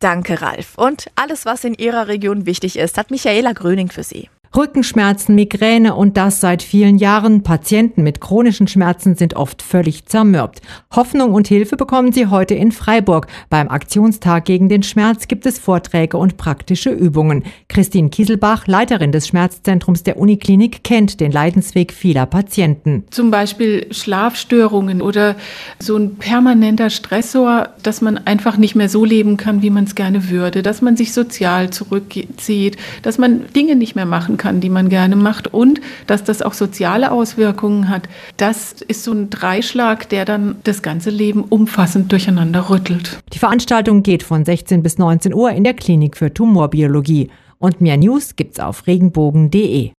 Danke, Ralf. Und alles, was in Ihrer Region wichtig ist, hat Michaela Gröning für Sie. Rückenschmerzen, Migräne und das seit vielen Jahren. Patienten mit chronischen Schmerzen sind oft völlig zermürbt. Hoffnung und Hilfe bekommen sie heute in Freiburg. Beim Aktionstag gegen den Schmerz gibt es Vorträge und praktische Übungen. Christine Kieselbach, Leiterin des Schmerzzentrums der Uniklinik, kennt den Leidensweg vieler Patienten. Zum Beispiel Schlafstörungen oder so ein permanenter Stressor, dass man einfach nicht mehr so leben kann, wie man es gerne würde, dass man sich sozial zurückzieht, dass man Dinge nicht mehr machen kann, die man gerne macht und dass das auch soziale Auswirkungen hat. Das ist so ein Dreischlag, der dann das ganze Leben umfassend durcheinander rüttelt. Die Veranstaltung geht von 16 bis 19 Uhr in der Klinik für Tumorbiologie. Und mehr News gibt's auf regenbogen.de.